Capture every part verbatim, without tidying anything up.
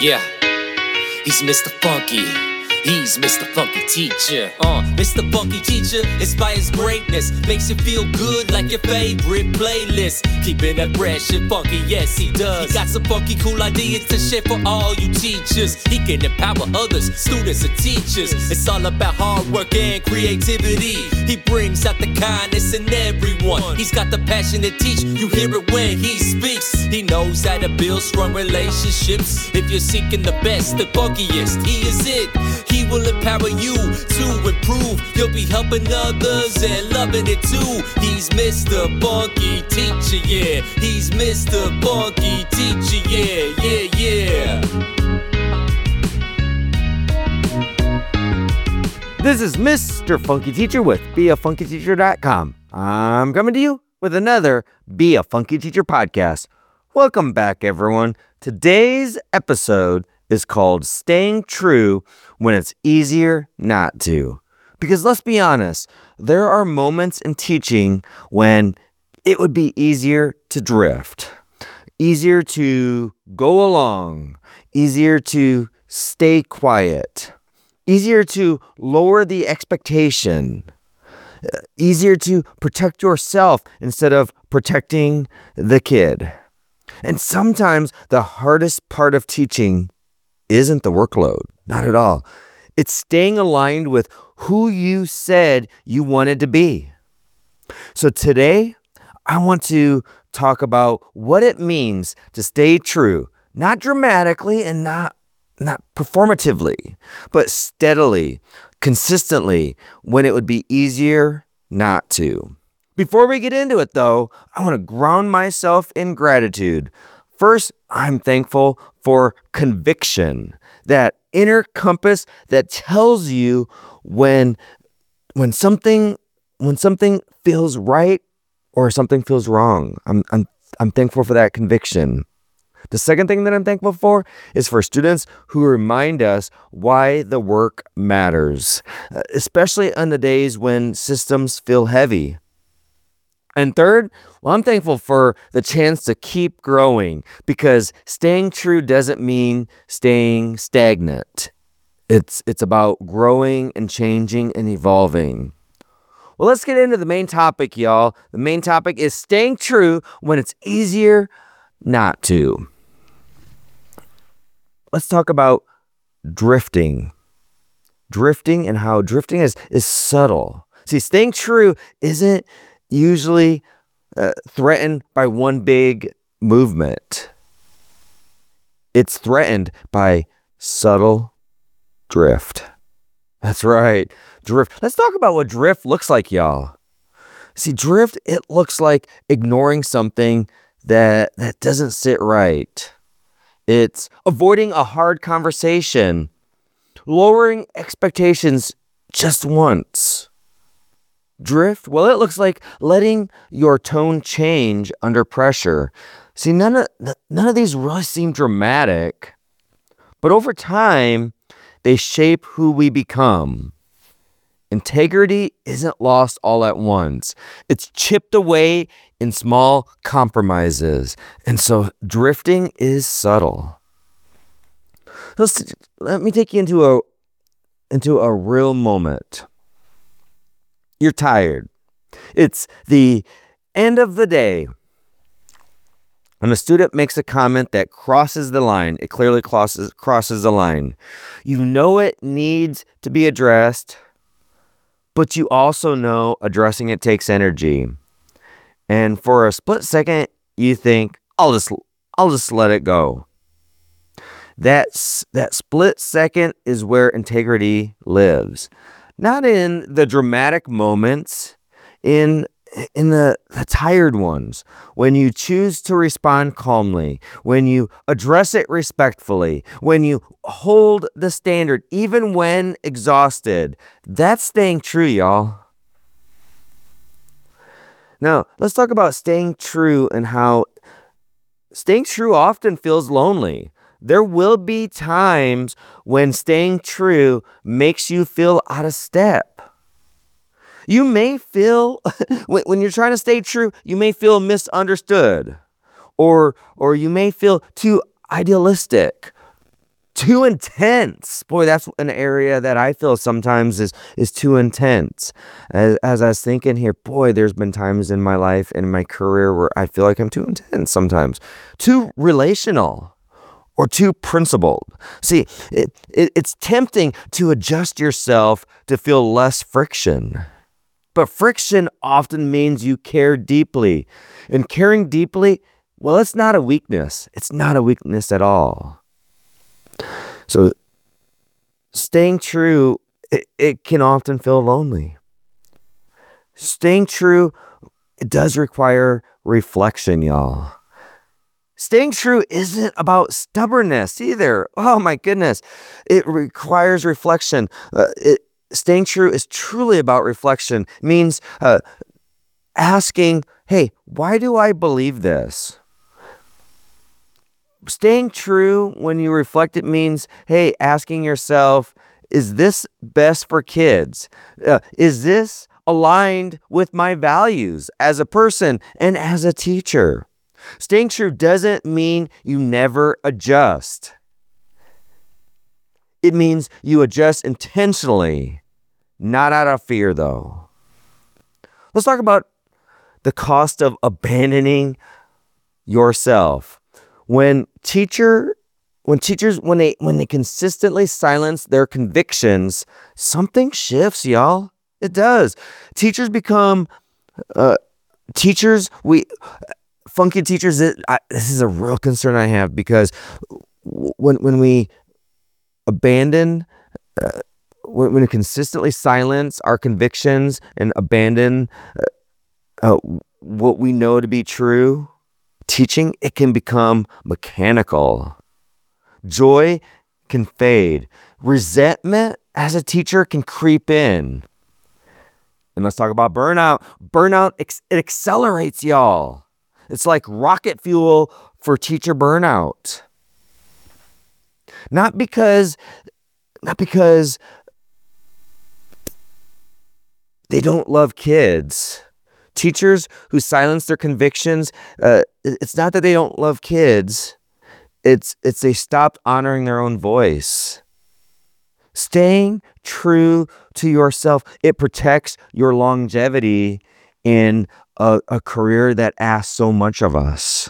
Yeah, he's Mister Funky. He's Mister Funky Teacher. Uh, Mister Funky Teacher inspires greatness, makes you feel good like your favorite playlist. Keeping it fresh and funky, yes he does. He got some funky cool ideas to share for all you teachers. He can empower others, students and teachers. It's all about hard work and creativity. He brings out the kindness in everyone. He's got the passion to teach, you hear it when he speaks. He knows how to build strong relationships. If you're seeking the best, the funkiest, he is it. He will empower you to improve. You'll be helping others and loving it too. He's Mister Funky Teacher, yeah. He's Mister Funky Teacher, yeah, yeah, yeah. This is Mister Funky Teacher with be a funky teacher dot com. I'm coming to you with another Be a Funky Teacher podcast. Welcome back, everyone. Today's episode is called Staying True When It's Easier Not To. Because let's be honest, there are moments in teaching when it would be easier to drift, easier to go along, easier to stay quiet, easier to lower the expectation, easier to protect yourself instead of protecting the kid. And sometimes the hardest part of teaching isn't the workload, not at all. It's staying aligned with who you said you wanted to be. So today, I want to talk about what it means to stay true, not dramatically and not, not performatively, but steadily, consistently, when it would be easier not to. Before we get into it, though, I want to ground myself in gratitude. First, I'm thankful for conviction, that inner compass that tells you when when something when something feels right or something feels wrong. I'm I'm I'm thankful for that conviction. The second thing that I'm thankful for is for students who remind us why the work matters, especially on the days when systems feel heavy. And third, well, I'm thankful for the chance to keep growing, because staying true doesn't mean staying stagnant. It's it's about growing and changing and evolving. Well, let's get into the main topic, y'all. The main topic is staying true when it's easier not to. Let's talk about drifting. Drifting and how drifting is, is subtle. See, staying true isn't usually uh, threatened by one big movement. It's threatened by subtle drift. That's right, drift. Let's talk about what drift looks like, y'all. See, drift, it looks like ignoring something that, that doesn't sit right. It's avoiding a hard conversation, lowering expectations just once. Drift, well, it looks like letting your tone change under pressure. See, none of none of these really seem dramatic, but over time, they shape who we become. Integrity isn't lost all at once. It's chipped away in small compromises, and so drifting is subtle. Let's, let me take you into a into a real moment. You're tired. It's the end of the day. And a student makes a comment that crosses the line. It clearly crosses, crosses the line. You know it needs to be addressed, but you also know addressing it takes energy. And for a split second, you think, I'll just, I'll just let it go. That's, that split second is where integrity lives. Not in the dramatic moments, in in the, the tired ones, when you choose to respond calmly, when you address it respectfully, when you hold the standard, even when exhausted. That's staying true, y'all. Now, let's talk about staying true and how staying true often feels lonely. There will be times when staying true makes you feel out of step. You may feel, when you're trying to stay true, you may feel misunderstood, or, or you may feel too idealistic, too intense. Boy, that's an area that I feel sometimes is is too intense. As, as I was thinking here, boy, there's been times in my life and in my career where I feel like I'm too intense sometimes, too relational or too principled. See, it, it, it's tempting to adjust yourself to feel less friction. But friction often means you care deeply. And caring deeply, well, it's not a weakness. It's not a weakness at all. So staying true, it, it can often feel lonely. Staying true, it does require reflection, y'all. Staying true isn't about stubbornness either. Oh my goodness. It requires reflection. Uh, it, staying true is truly about reflection. It means uh, asking, hey, why do I believe this? Staying true when you reflect it means, hey, asking yourself, is this best for kids? Uh, is this aligned with my values as a person and as a teacher? Staying true doesn't mean you never adjust. It means you adjust intentionally, not out of fear, though. Let's talk about the cost of abandoning yourself. When teacher, when teachers, when they when they consistently silence their convictions, something shifts, y'all. It does. Teachers become uh, teachers. We funky teachers. It, I, this is a real concern I have because when when we abandon, uh, when, when we consistently silence our convictions and abandon uh, uh, what we know to be true. Teaching, it can become mechanical. Joy can fade. Resentment as a teacher can creep in. And let's talk about burnout. Burnout, it accelerates, y'all. It's like rocket fuel for teacher burnout. Not because, not because they don't love kids. Teachers who silence their convictions, uh, it's not that they don't love kids. It's it's they stopped honoring their own voice. Staying true to yourself, it protects your longevity in a, a career that asks so much of us.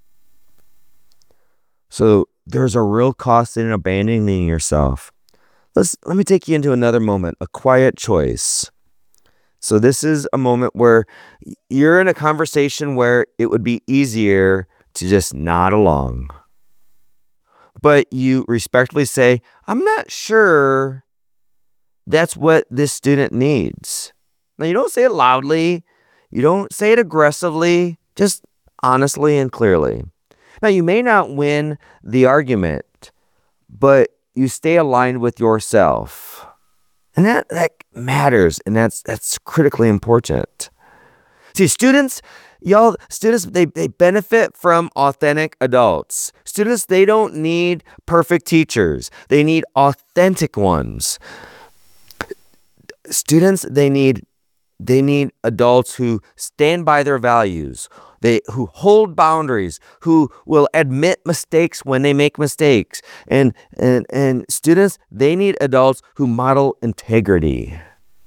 So there's a real cost in abandoning yourself. Let's let me take you into another moment, a quiet choice. So this is a moment where you're in a conversation where it would be easier to just nod along. But you respectfully say, I'm not sure that's what this student needs. Now, you don't say it loudly. You don't say it aggressively, just honestly and clearly. Now, you may not win the argument, but you stay aligned with yourself. And that, that matters, and that's that's critically important. See, students, y'all, students, they, they benefit from authentic adults. Students, they don't need perfect teachers. They need authentic ones. Students, they need they need adults who stand by their values, they who hold boundaries, who will admit mistakes when they make mistakes. And and and students, they need adults who model integrity.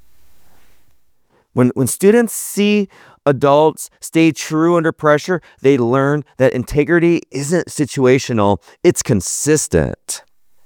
When when students see adults stay true under pressure, they learn that integrity isn't situational, it's consistent.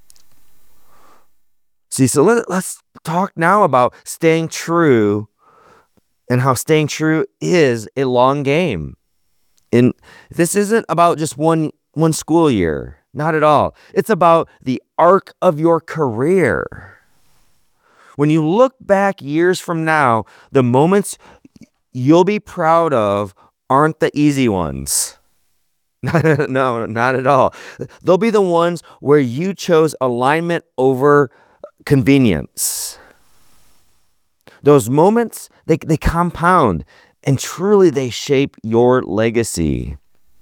See, so let, let's talk now about staying true and how staying true is a long game. And this isn't about just one one school year, not at all. It's about the arc of your career. When you look back years from now, the moments you'll be proud of aren't the easy ones. No, not at all. They'll be the ones where you chose alignment over convenience. Those moments, they, they compound, and truly they shape your legacy.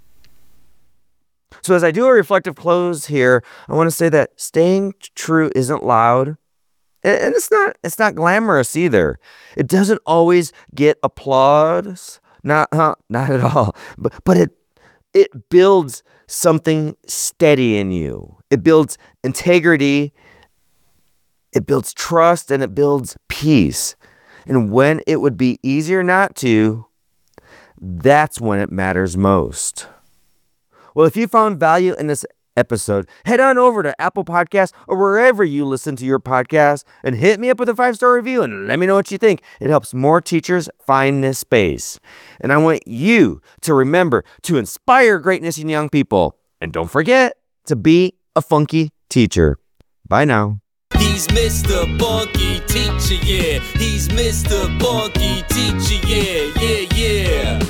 So as I do a reflective close here, I want to say that staying true isn't loud, and it's not it's not glamorous either. It doesn't always get applause, not huh, not at all. But but it it builds something steady in you. It builds integrity, it builds trust, and it builds peace. And when it would be easier not to, that's when it matters most. Well, if you found value in this episode, head on over to Apple Podcasts or wherever you listen to your podcast and hit me up with a five-star review and let me know what you think. It helps more teachers find this space. And I want you to remember to inspire greatness in young people. And don't forget to be a funky teacher. Bye now. He's Mister Funky Teacher, yeah. He's Mister Funky Teacher, yeah, yeah, yeah.